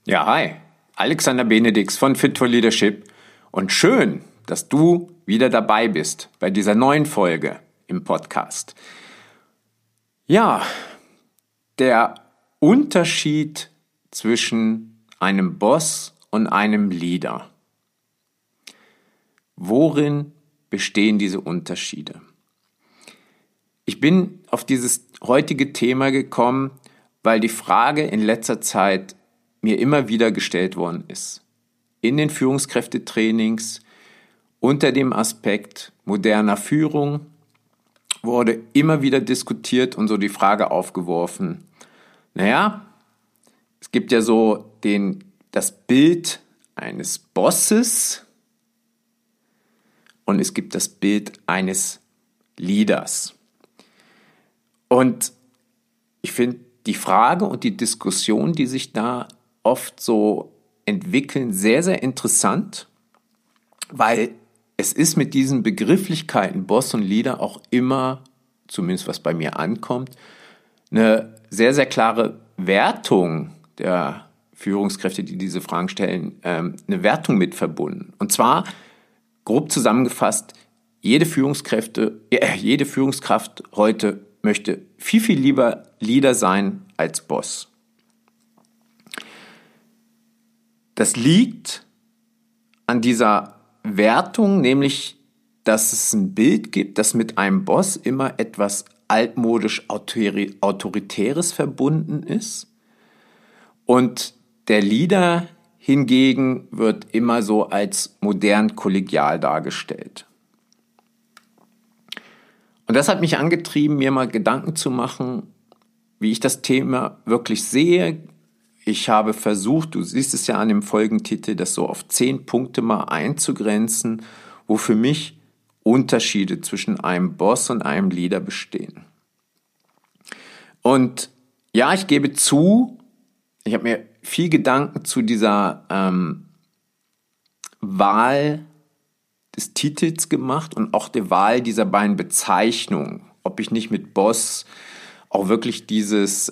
Ja, hi, Alexander Benedix von Fit for Leadership und schön, dass du wieder dabei bist bei dieser neuen Folge im Podcast. Ja, der Unterschied zwischen einem Boss und einem Leader. Worin bestehen diese Unterschiede? Ich bin auf dieses heutige Thema gekommen, weil die Frage in letzter Zeit mir immer wieder gestellt worden ist. In den Führungskräftetrainings unter dem Aspekt moderner Führung wurde immer wieder diskutiert und so die Frage aufgeworfen, es gibt ja so das Bild eines Bosses und es gibt das Bild eines Leaders. Und ich finde die Frage und die Diskussion, die sich da oft so entwickeln, sehr, sehr interessant, weil es ist mit diesen Begrifflichkeiten Boss und Leader auch immer, zumindest was bei mir ankommt, eine sehr, sehr klare Wertung der Führungskräfte, die diese Fragen stellen, eine Wertung mit verbunden. Und zwar, grob zusammengefasst, jede Führungskraft heute möchte viel, viel lieber Leader sein als Boss. Das liegt an dieser Wertung, nämlich, dass es ein Bild gibt, das mit einem Boss immer etwas altmodisch Autoritäres verbunden ist. Und der Leader hingegen wird immer so als modern kollegial dargestellt. Und das hat mich angetrieben, mir mal Gedanken zu machen, wie ich das Thema wirklich sehe. Ich habe versucht, du siehst es ja an dem Folgentitel, das so auf 10 Punkte mal einzugrenzen, wo für mich Unterschiede zwischen einem Boss und einem Leader bestehen. Und ja, ich gebe zu, ich habe mir viel Gedanken zu dieser Wahl des Titels gemacht und auch der Wahl dieser beiden Bezeichnungen, ob ich nicht mit Boss auch wirklich dieses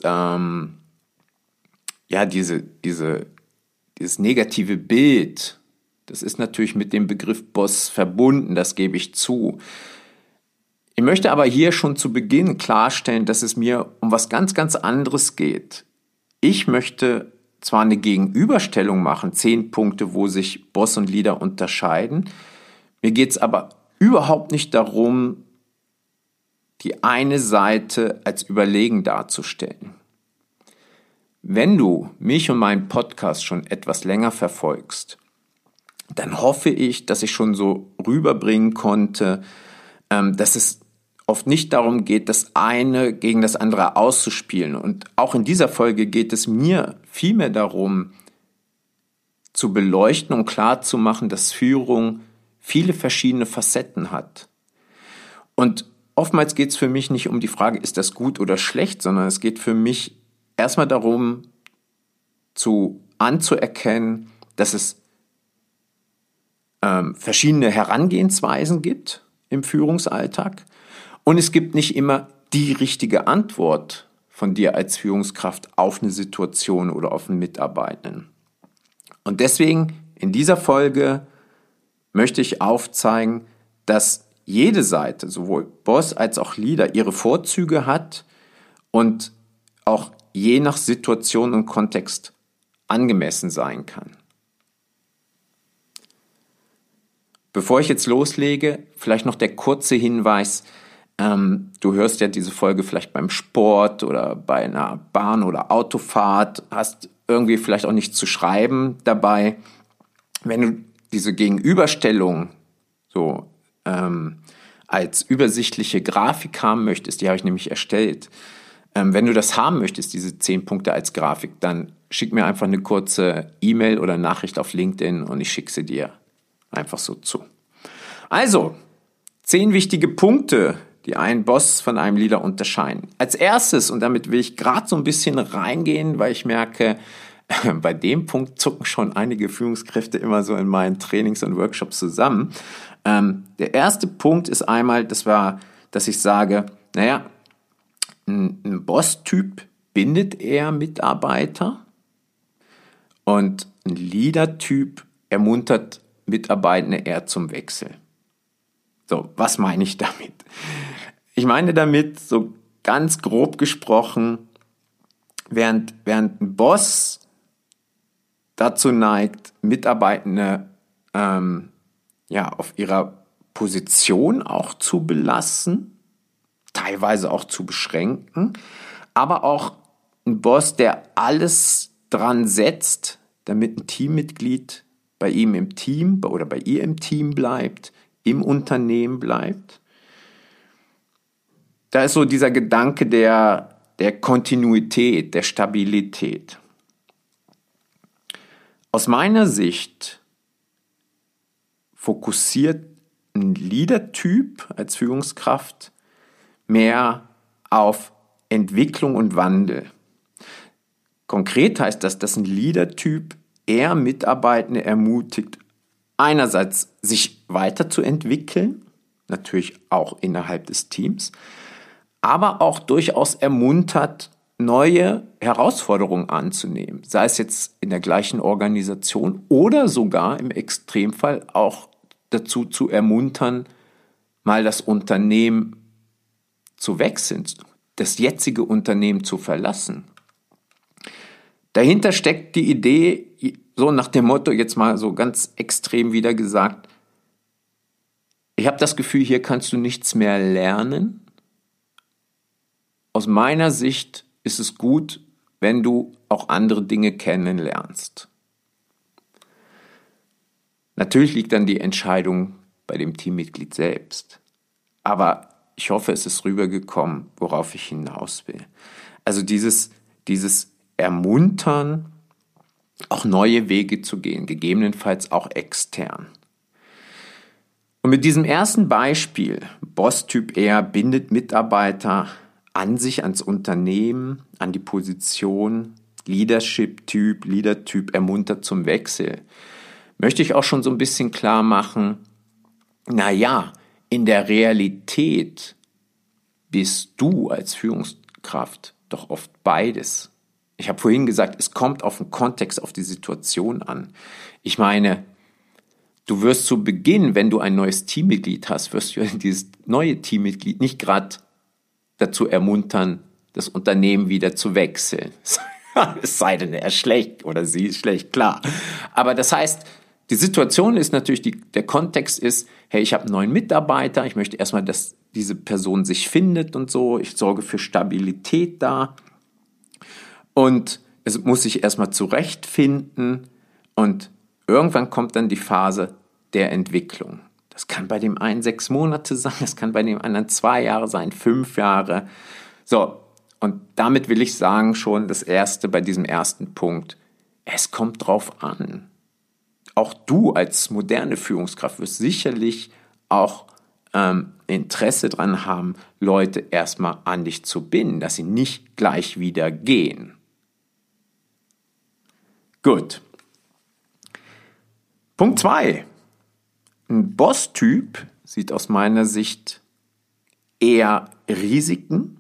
negative Bild, das ist natürlich mit dem Begriff Boss verbunden, das gebe ich zu. Ich möchte aber hier schon zu Beginn klarstellen, dass es mir um was ganz, ganz anderes geht. Ich möchte zwar eine Gegenüberstellung machen, 10 Punkte, wo sich Boss und Leader unterscheiden. Mir geht es aber überhaupt nicht darum, die eine Seite als überlegen darzustellen. Wenn du mich und meinen Podcast schon etwas länger verfolgst, dann hoffe ich, dass ich schon so rüberbringen konnte, dass es oft nicht darum geht, das eine gegen das andere auszuspielen. Und auch in dieser Folge geht es mir vielmehr darum, zu beleuchten und klarzumachen, dass Führung viele verschiedene Facetten hat. Und oftmals geht es für mich nicht um die Frage, ist das gut oder schlecht, sondern es geht für mich erstmal darum, anzuerkennen, dass es verschiedene Herangehensweisen gibt im Führungsalltag und es gibt nicht immer die richtige Antwort von dir als Führungskraft auf eine Situation oder auf einen Mitarbeitenden. Und deswegen in dieser Folge möchte ich aufzeigen, dass jede Seite, sowohl Boss als auch Leader, ihre Vorzüge hat und auch je nach Situation und Kontext angemessen sein kann. Bevor ich jetzt loslege, vielleicht noch der kurze Hinweis, du hörst ja diese Folge vielleicht beim Sport oder bei einer Bahn- oder Autofahrt, hast irgendwie vielleicht auch nichts zu schreiben dabei. Wenn du diese Gegenüberstellung so als übersichtliche Grafik haben möchtest, die habe ich nämlich erstellt. Wenn du das haben möchtest, diese 10 Punkte als Grafik, dann schick mir einfach eine kurze E-Mail oder Nachricht auf LinkedIn und ich schicke sie dir einfach so zu. Also, 10 wichtige Punkte, die einen Boss von einem Leader unterscheiden. Als erstes, und damit will ich gerade so ein bisschen reingehen, weil ich merke, bei dem Punkt zucken schon einige Führungskräfte immer so in meinen Trainings und Workshops zusammen. Der erste Punkt ist einmal, dass ich sage, ein Boss-Typ bindet eher Mitarbeiter Und ein Leader-Typ ermuntert Mitarbeitende eher zum Wechsel. So, was meine ich damit? Ich meine damit, so ganz grob gesprochen, während ein Boss dazu neigt, Mitarbeitende auf ihrer Position auch zu belassen, teilweise auch zu beschränken, aber auch ein Boss, der alles dran setzt, damit ein Teammitglied bei ihm im Team oder bei ihr im Team bleibt, im Unternehmen bleibt. Da ist so dieser Gedanke der Kontinuität, der Stabilität. Aus meiner Sicht fokussiert ein Leader-Typ als Führungskraft mehr auf Entwicklung und Wandel. Konkret heißt das, dass ein Leader-Typ eher Mitarbeitende ermutigt, einerseits sich weiterzuentwickeln, natürlich auch innerhalb des Teams, aber auch durchaus ermuntert, neue Herausforderungen anzunehmen, sei es jetzt in der gleichen Organisation oder sogar im Extremfall auch dazu zu ermuntern, mal das Unternehmen zu wechseln, das jetzige Unternehmen zu verlassen. Dahinter steckt die Idee, so nach dem Motto, jetzt mal so ganz extrem wieder gesagt, ich habe das Gefühl, hier kannst du nichts mehr lernen. Aus meiner Sicht ist es gut, wenn du auch andere Dinge kennenlernst. Natürlich liegt dann die Entscheidung bei dem Teammitglied selbst. Aber ich hoffe, es ist rübergekommen, worauf ich hinaus will. Also dieses Ermuntern, auch neue Wege zu gehen, gegebenenfalls auch extern. Und mit diesem ersten Beispiel, Boss-Typ eher bindet Mitarbeiter an sich, ans Unternehmen, an die Position, Leader-Typ ermuntert zum Wechsel, möchte ich auch schon so ein bisschen klar machen, naja, in der Realität bist du als Führungskraft doch oft beides. Ich habe vorhin gesagt, es kommt auf den Kontext, auf die Situation an. Ich meine, du wirst zu Beginn, wenn du ein neues Teammitglied hast, wirst du dieses neue Teammitglied nicht gerade dazu ermuntern, das Unternehmen wieder zu wechseln. Es sei denn, er ist schlecht oder sie ist schlecht, klar. Aber das heißt, die Situation ist natürlich, der Kontext ist, hey, ich habe einen neuen Mitarbeiter, ich möchte erstmal, dass diese Person sich findet und so, ich sorge für Stabilität da und es muss sich erstmal zurechtfinden und irgendwann kommt dann die Phase der Entwicklung. Das kann bei dem einen 6 Monate sein, das kann bei dem anderen 2 Jahre sein, 5 Jahre. So, und damit will ich sagen schon das Erste bei diesem ersten Punkt, es kommt drauf an. Auch du als moderne Führungskraft wirst sicherlich auch Interesse daran haben, Leute erstmal an dich zu binden, dass sie nicht gleich wieder gehen. Gut. Punkt 2. Ein Boss-Typ sieht aus meiner Sicht eher Risiken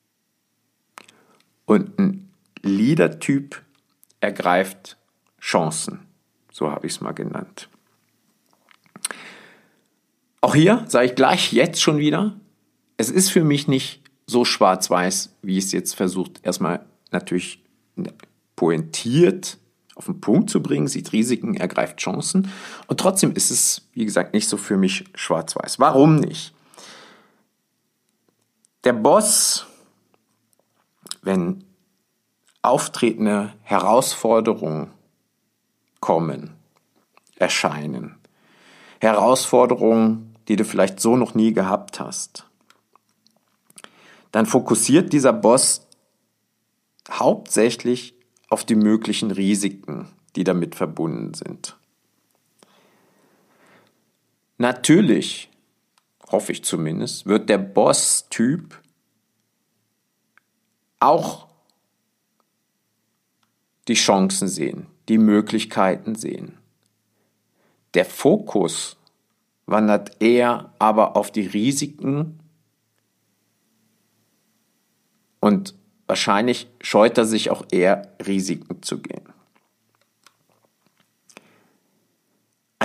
und ein Leader-Typ ergreift Chancen. So habe ich es mal genannt. Auch hier sage ich gleich jetzt schon wieder, es ist für mich nicht so schwarz-weiß, wie es jetzt versucht, erstmal natürlich pointiert auf den Punkt zu bringen, sieht Risiken, ergreift Chancen. Und trotzdem ist es, wie gesagt, nicht so für mich schwarz-weiß. Warum nicht? Der Boss, wenn auftretende Herausforderungen erscheinen. Herausforderungen, die du vielleicht so noch nie gehabt hast. Dann fokussiert dieser Boss hauptsächlich auf die möglichen Risiken, die damit verbunden sind. Natürlich, hoffe ich zumindest, wird der Boss-Typ auch die Chancen sehen, die Möglichkeiten sehen. Der Fokus wandert eher aber auf die Risiken und wahrscheinlich scheut er sich auch eher, Risiken zu gehen.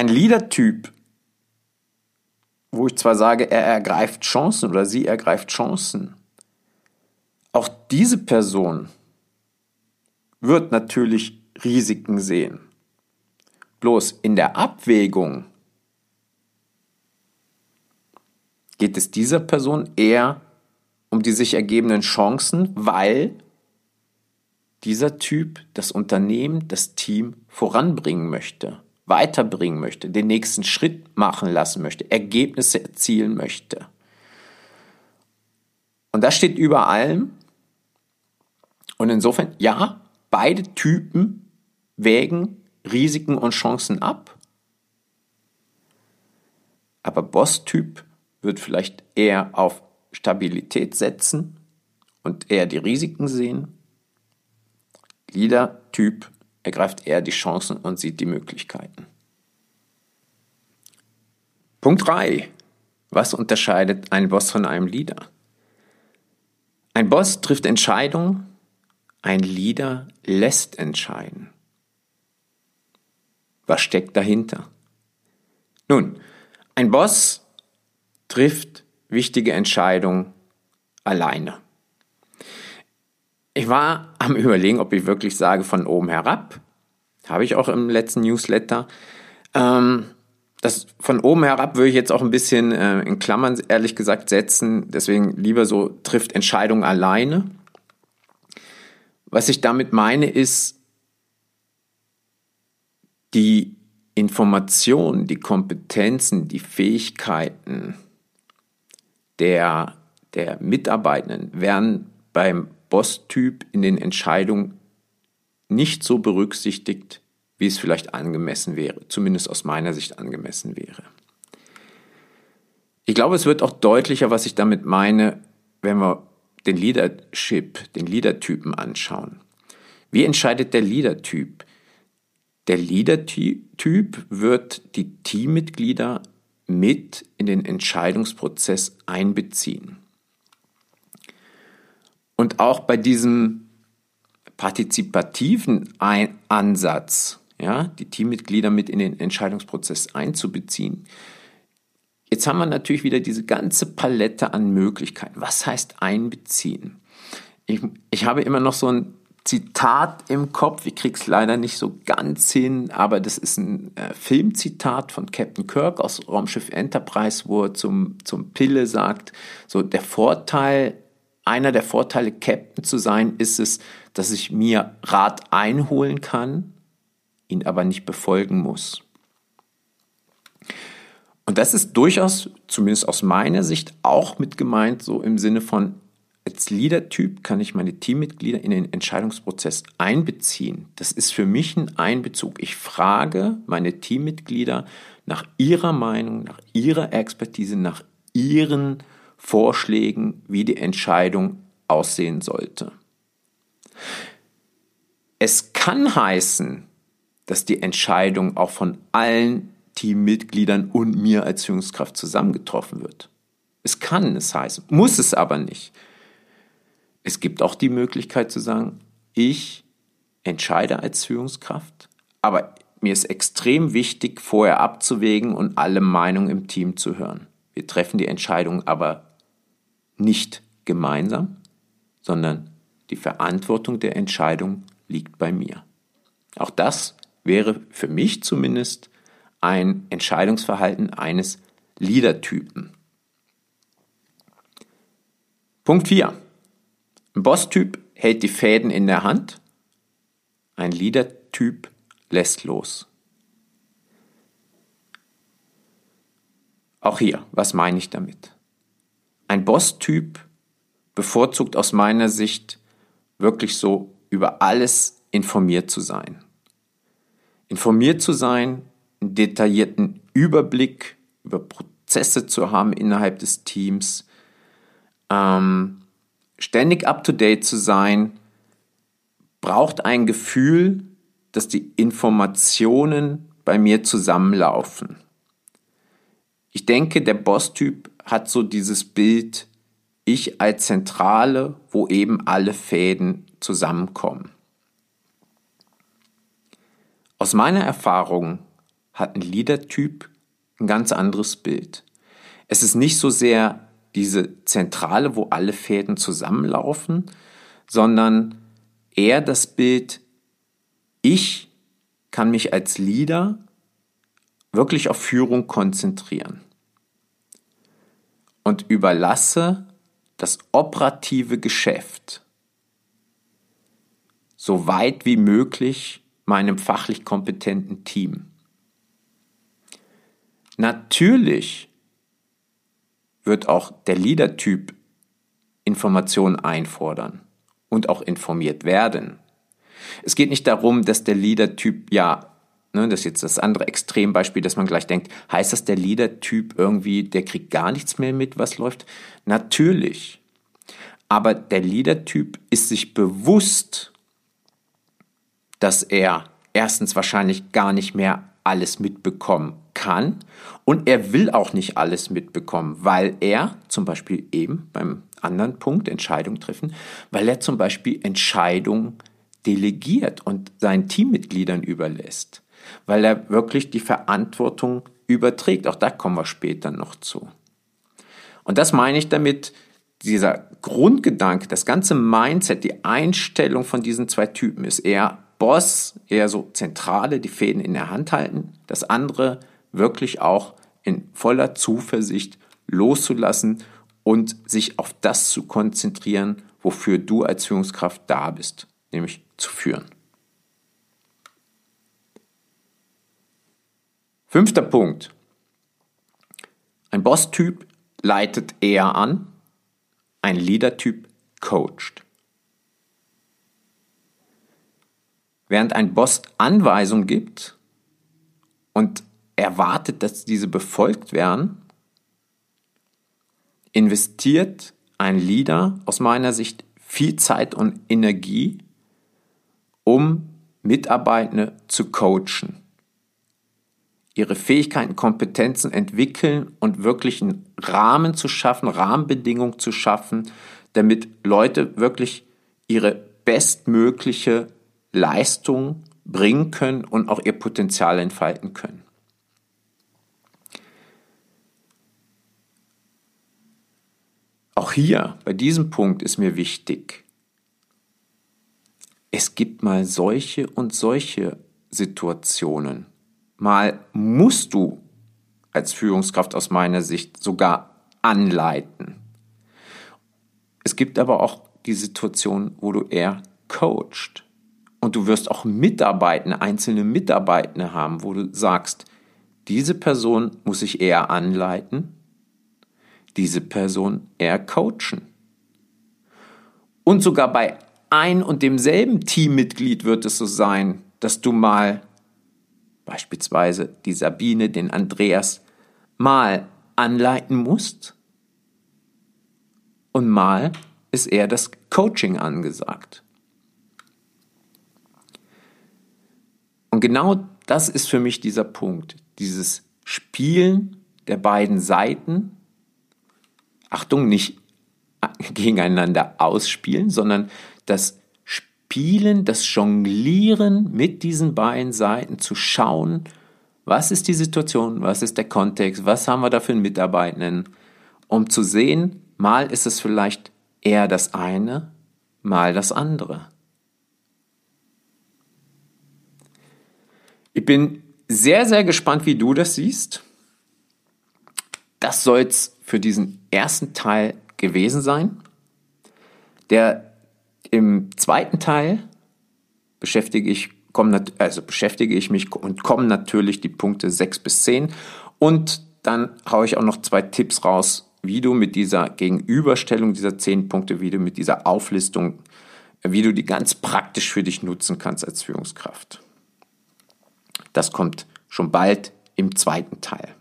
Ein Leader-Typ, wo ich zwar sage, er ergreift Chancen oder sie ergreift Chancen, auch diese Person wird natürlich Risiken sehen. Bloß in der Abwägung geht es dieser Person eher um die sich ergebenden Chancen, weil dieser Typ das Unternehmen, das Team voranbringen möchte, weiterbringen möchte, den nächsten Schritt machen lassen möchte, Ergebnisse erzielen möchte. Und das steht über allem. Und insofern, ja, beide Typen wägen Risiken und Chancen ab. Aber Boss-Typ wird vielleicht eher auf Stabilität setzen und eher die Risiken sehen. Leader-Typ ergreift eher die Chancen und sieht die Möglichkeiten. Punkt 3. Was unterscheidet einen Boss von einem Leader? Ein Boss trifft Entscheidungen, ein Leader lässt entscheiden. Was steckt dahinter? Nun, ein Boss trifft wichtige Entscheidungen alleine. Ich war am Überlegen, ob ich wirklich sage von oben herab. Habe ich auch im letzten Newsletter. Das von oben herab würde ich jetzt auch ein bisschen in Klammern ehrlich gesagt setzen. Deswegen lieber so trifft Entscheidungen alleine. Was ich damit meine ist, die Informationen, die Kompetenzen, die Fähigkeiten der Mitarbeitenden werden beim Boss-Typ in den Entscheidungen nicht so berücksichtigt, wie es vielleicht angemessen wäre, zumindest aus meiner Sicht angemessen wäre. Ich glaube, es wird auch deutlicher, was ich damit meine, wenn wir den Leader-Typen anschauen. Wie entscheidet der Leader-Typ? Der Leader-Typ wird die Teammitglieder mit in den Entscheidungsprozess einbeziehen. Und auch bei diesem partizipativen Ansatz, ja, die Teammitglieder mit in den Entscheidungsprozess einzubeziehen, jetzt haben wir natürlich wieder diese ganze Palette an Möglichkeiten. Was heißt einbeziehen? Ich habe immer noch so ein Zitat im Kopf, ich kriege es leider nicht so ganz hin, aber das ist ein Filmzitat von Captain Kirk aus Raumschiff Enterprise, wo er zum Pille sagt, so einer der Vorteile, Captain zu sein, ist es, dass ich mir Rat einholen kann, ihn aber nicht befolgen muss. Und das ist durchaus, zumindest aus meiner Sicht, auch mit gemeint, so im Sinne von, als Leader-Typ kann ich meine Teammitglieder in den Entscheidungsprozess einbeziehen. Das ist für mich ein Einbezug. Ich frage meine Teammitglieder nach ihrer Meinung, nach ihrer Expertise, nach ihren Vorschlägen, wie die Entscheidung aussehen sollte. Es kann heißen, dass die Entscheidung auch von allen Teammitgliedern und mir als Führungskraft zusammengetroffen wird. Es kann es heißen, muss es aber nicht. Es gibt auch die Möglichkeit zu sagen, ich entscheide als Führungskraft, aber mir ist extrem wichtig, vorher abzuwägen und alle Meinungen im Team zu hören. Wir treffen die Entscheidung aber nicht gemeinsam, sondern die Verantwortung der Entscheidung liegt bei mir. Auch das wäre für mich zumindest ein Entscheidungsverhalten eines Leader-Typen. Punkt 4. Ein Boss-Typ hält die Fäden in der Hand, ein Leader-Typ lässt los. Auch hier, was meine ich damit? Ein Boss-Typ bevorzugt aus meiner Sicht wirklich so über alles informiert zu sein. Informiert zu sein, einen detaillierten Überblick über Prozesse zu haben innerhalb des Teams, ständig up-to-date zu sein, braucht ein Gefühl, dass die Informationen bei mir zusammenlaufen. Ich denke, der Boss-Typ hat so dieses Bild, ich als Zentrale, wo eben alle Fäden zusammenkommen. Aus meiner Erfahrung hat ein Leader-Typ ein ganz anderes Bild. Es ist nicht so sehr diese Zentrale, wo alle Fäden zusammenlaufen, sondern eher das Bild, ich kann mich als Leader wirklich auf Führung konzentrieren und überlasse das operative Geschäft so weit wie möglich meinem fachlich kompetenten Team. Natürlich wird auch der Leader-Typ Informationen einfordern und auch informiert werden. Es geht nicht darum, dass der Leader-Typ, das ist jetzt das andere Extrembeispiel, dass man gleich denkt, heißt das, der Leader-Typ irgendwie, der kriegt gar nichts mehr mit, was läuft? Natürlich. Aber der Leader-Typ ist sich bewusst, dass er erstens wahrscheinlich gar nicht mehr alles mitbekommen kann und er will auch nicht alles mitbekommen, weil er zum Beispiel eben beim anderen Punkt Entscheidungen treffen, weil er zum Beispiel Entscheidungen delegiert und seinen Teammitgliedern überlässt, weil er wirklich die Verantwortung überträgt. Auch da kommen wir später noch zu. Und das meine ich damit, dieser Grundgedanke, das ganze Mindset, die Einstellung von diesen zwei Typen ist eher Boss, eher so Zentrale, die Fäden in der Hand halten, das andere wirklich auch in voller Zuversicht loszulassen und sich auf das zu konzentrieren, wofür du als Führungskraft da bist, nämlich zu führen. 5. Punkt. Ein Boss-Typ leitet eher an, ein Leader-Typ coacht. Während ein Boss Anweisungen gibt und erwartet, dass diese befolgt werden, investiert ein Leader aus meiner Sicht viel Zeit und Energie, um Mitarbeitende zu coachen, ihre Fähigkeiten, Kompetenzen entwickeln und wirklich einen Rahmen zu schaffen, Rahmenbedingungen zu schaffen, damit Leute wirklich ihre bestmögliche Leistung bringen können und auch ihr Potenzial entfalten können. Auch hier, bei diesem Punkt ist mir wichtig, es gibt mal solche und solche Situationen. Mal musst du als Führungskraft aus meiner Sicht sogar anleiten. Es gibt aber auch die Situation, wo du eher coachst. Und du wirst auch einzelne Mitarbeitende haben, wo du sagst, diese Person muss ich eher anleiten, diese Person eher coachen. Und sogar bei ein und demselben Teammitglied wird es so sein, dass du mal beispielsweise die Sabine, den Andreas, mal anleiten musst und mal ist eher das Coaching angesagt. Und genau das ist für mich dieser Punkt, dieses Spielen der beiden Seiten, Achtung, nicht gegeneinander ausspielen, sondern das Spielen, das Jonglieren mit diesen beiden Seiten, zu schauen, was ist die Situation, was ist der Kontext, was haben wir da für einen Mitarbeitenden, um zu sehen, mal ist es vielleicht eher das eine, mal das andere. Ich bin sehr, sehr gespannt, wie du das siehst. Das soll es für diesen ersten Teil gewesen sein. Im zweiten Teil beschäftige ich mich und kommen natürlich die Punkte 6 bis 10. Und dann haue ich auch noch 2 Tipps raus, wie du mit dieser Gegenüberstellung dieser 10 Punkte, wie du mit dieser Auflistung, wie du die ganz praktisch für dich nutzen kannst als Führungskraft. Das kommt schon bald im zweiten Teil.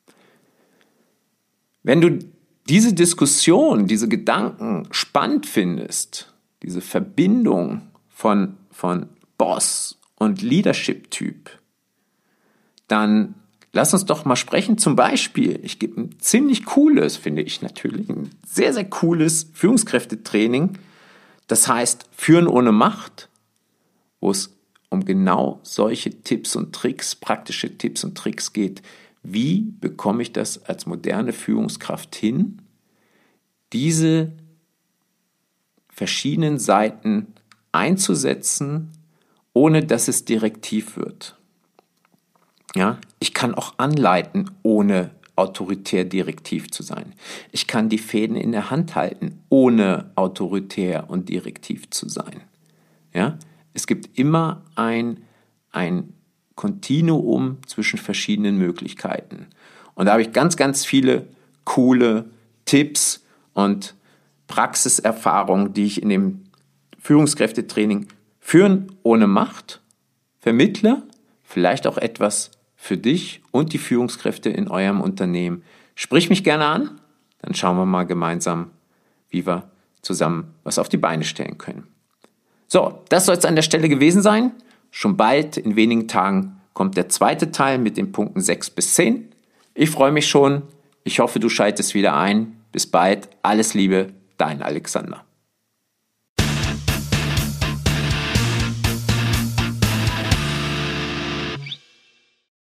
Wenn du diese Diskussion, diese Gedanken spannend findest, diese Verbindung von Boss und Leadership-Typ, dann lass uns doch mal sprechen. Zum Beispiel, ich gebe ein ziemlich cooles, finde ich natürlich, ein sehr, sehr cooles Führungskräftetraining. Das heißt Führen ohne Macht, wo es um genau solche Tipps und Tricks, praktische Tipps und Tricks geht. Wie bekomme ich das als moderne Führungskraft hin, diese verschiedenen Seiten einzusetzen, ohne dass es direktiv wird? Ja, ich kann auch anleiten, ohne autoritär direktiv zu sein. Ich kann die Fäden in der Hand halten, ohne autoritär und direktiv zu sein. Ja, es gibt immer ein Kontinuum zwischen verschiedenen Möglichkeiten. Und da habe ich ganz, ganz viele coole Tipps und Praxiserfahrungen, die ich in dem Führungskräftetraining Führen ohne Macht vermittle, vielleicht auch etwas für dich und die Führungskräfte in eurem Unternehmen. Sprich mich gerne an, dann schauen wir mal gemeinsam, wie wir zusammen was auf die Beine stellen können. So, das soll es an der Stelle gewesen sein. Schon bald, in wenigen Tagen, kommt der zweite Teil mit den Punkten 6 bis 10. Ich freue mich schon. Ich hoffe, du schaltest wieder ein. Bis bald. Alles Liebe, dein Alexander.